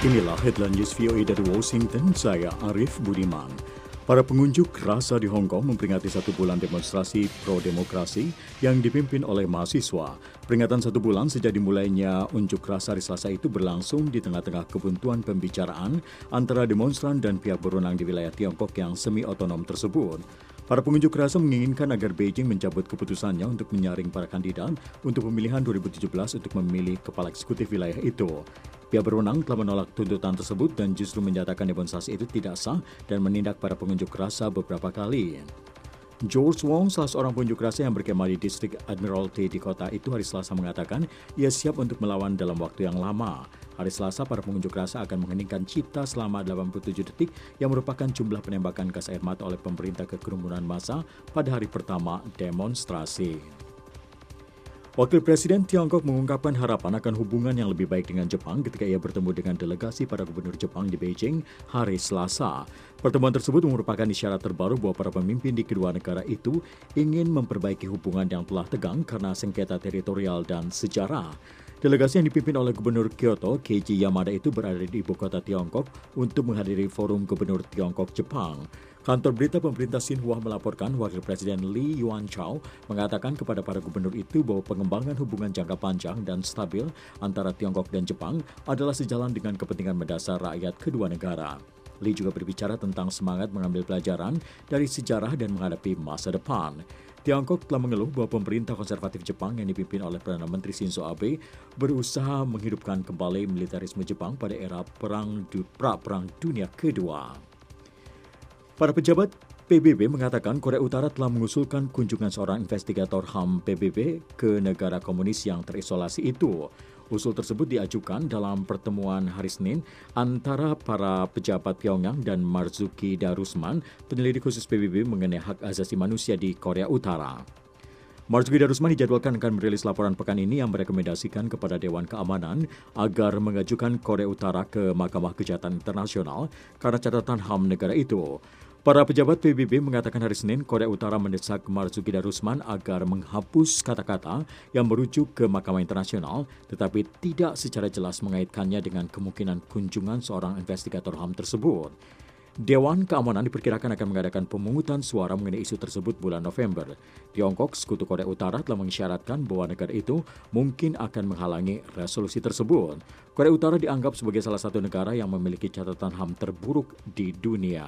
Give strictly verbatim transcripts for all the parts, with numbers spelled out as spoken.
Inilah headline news V O A dari Washington, saya Arif Budiman. Para pengunjuk rasa di Hong Kong memperingati satu bulan demonstrasi pro-demokrasi yang dipimpin oleh mahasiswa. Peringatan satu bulan sejak dimulainya unjuk rasa hari Selasa itu berlangsung di tengah-tengah kebuntuan pembicaraan antara demonstran dan pihak berwenang di wilayah Tiongkok yang semi-otonom tersebut. Para pengunjuk rasa menginginkan agar Beijing mencabut keputusannya untuk menyaring para kandidat untuk pemilihan dua ribu tujuh belas untuk memilih kepala eksekutif wilayah itu. Pihak berwenang telah menolak tuntutan tersebut dan justru menyatakan demonstrasi itu tidak sah dan menindak para pengunjuk rasa beberapa kali. George Wong, salah seorang pengunjuk rasa yang berkemah di distrik Admiralty di kota itu hari Selasa mengatakan ia siap untuk melawan dalam waktu yang lama. Hari Selasa, para pengunjuk rasa akan mengheningkan cipta selama delapan puluh tujuh detik yang merupakan jumlah penembakan gas air mata oleh pemerintah ke kerumunan massa pada hari pertama demonstrasi. Wakil Presiden Tiongkok mengungkapkan harapan akan hubungan yang lebih baik dengan Jepang ketika ia bertemu dengan delegasi para gubernur Jepang di Beijing hari Selasa. Pertemuan tersebut merupakan isyarat terbaru bahwa para pemimpin di kedua negara itu ingin memperbaiki hubungan yang telah tegang karena sengketa teritorial dan sejarah. Delegasi yang dipimpin oleh Gubernur Kyoto, Keiji Yamada itu berada di ibu kota Tiongkok untuk menghadiri Forum Gubernur Tiongkok-Jepang. Kantor berita pemerintah Xinhua melaporkan Wakil Presiden Lee Yuanchao mengatakan kepada para gubernur itu bahwa pengembangan hubungan jangka panjang dan stabil antara Tiongkok dan Jepang adalah sejalan dengan kepentingan mendasar rakyat kedua negara. Lee juga berbicara tentang semangat mengambil pelajaran dari sejarah dan menghadapi masa depan. Tiongkok telah mengeluh bahwa pemerintah konservatif Jepang yang dipimpin oleh Perdana Menteri Shinzo Abe berusaha menghidupkan kembali militerisme Jepang pada era perang du- pra-perang dunia kedua. Para pejabat P B B mengatakan Korea Utara telah mengusulkan kunjungan seorang investigator H A M P B B ke negara komunis yang terisolasi itu. Usul tersebut diajukan dalam pertemuan hari Senin antara para pejabat Pyongyang dan Marzuki Darusman, penyelidik khusus P B B mengenai hak asasi manusia di Korea Utara. Marzuki Darusman dijadwalkan akan merilis laporan pekan ini yang merekomendasikan kepada Dewan Keamanan agar mengajukan Korea Utara ke Mahkamah Kejahatan Internasional karena catatan H A M negara itu. Para pejabat P B B mengatakan hari Senin Korea Utara mendesak Marzuki Darusman agar menghapus kata-kata yang merujuk ke Mahkamah Internasional tetapi tidak secara jelas mengaitkannya dengan kemungkinan kunjungan seorang investigator H A M tersebut. Dewan Keamanan diperkirakan akan mengadakan pemungutan suara mengenai isu tersebut bulan November. Tiongkok, sekutu Korea Utara, telah mengisyaratkan bahwa negara itu mungkin akan menghalangi resolusi tersebut. Korea Utara dianggap sebagai salah satu negara yang memiliki catatan H A M terburuk di dunia.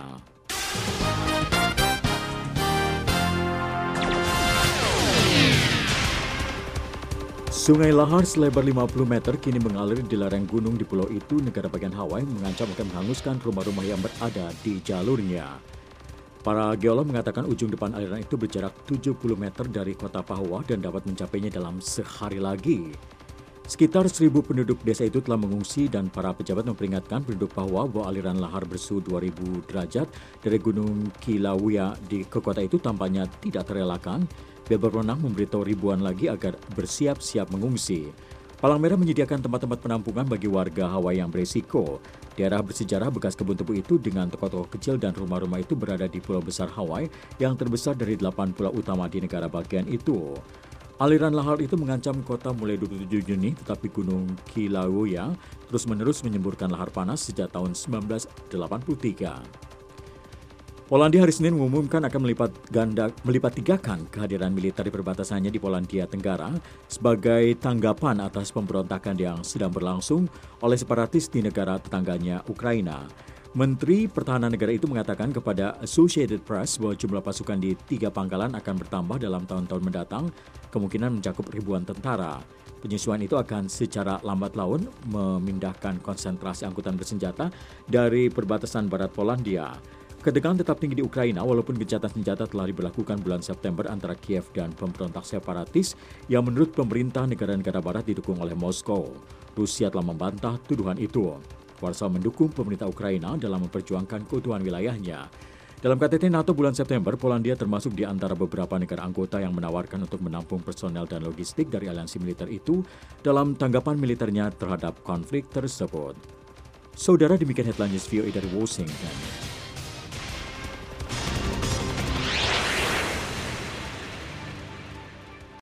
Sungai lahar selebar lima puluh meter kini mengalir di lereng gunung di pulau itu, negara bagian Hawaii, mengancam akan menghanguskan rumah-rumah yang berada di jalurnya. Para geolog mengatakan ujung depan aliran itu berjarak tujuh puluh meter dari kota Pahoa dan dapat mencapainya dalam sehari lagi. Sekitar seribu penduduk desa itu telah mengungsi dan para pejabat memperingatkan penduduk Pahoa bahwa aliran lahar bersuhu dua ribu derajat dari Gunung Kilauea di ke kota itu tampaknya tidak terelakkan. Pihak berwenang memberitahu ribuan lagi agar bersiap-siap mengungsi. Palang Merah menyediakan tempat-tempat penampungan bagi warga Hawaii yang berisiko. Daerah bersejarah bekas kebun tebu itu dengan toko-toko kecil dan rumah-rumah itu berada di Pulau Besar Hawaii yang terbesar dari delapan pulau utama di negara bagian itu. Aliran lahar itu mengancam kota mulai dua puluh tujuh Juni, tetapi Gunung Kilauea terus-menerus menyemburkan lahar panas sejak tahun seribu sembilan ratus delapan puluh tiga. Polandia hari Senin mengumumkan akan melipat ganda melipat tigakan kehadiran militer di perbatasannya di Polandia Tenggara sebagai tanggapan atas pemberontakan yang sedang berlangsung oleh separatis di negara tetangganya Ukraina. Menteri Pertahanan negara itu mengatakan kepada Associated Press bahwa jumlah pasukan di tiga pangkalan akan bertambah dalam tahun-tahun mendatang, kemungkinan mencakup ribuan tentara. Penyesuaian itu akan secara lambat laun memindahkan konsentrasi angkutan bersenjata dari perbatasan barat Polandia. Ketegangan tetap tinggi di Ukraina walaupun gencatan senjata telah diberlakukan bulan September antara Kiev dan pemberontak separatis yang menurut pemerintah negara-negara barat didukung oleh Moskow. Rusia telah membantah tuduhan itu. Warsaw mendukung pemerintah Ukraina dalam memperjuangkan keutuhan wilayahnya. Dalam K T T NATO bulan September, Polandia termasuk di antara beberapa negara anggota yang menawarkan untuk menampung personel dan logistik dari aliansi militer itu dalam tanggapan militernya terhadap konflik tersebut. Saudara, demikian headline news V O A dari Washington.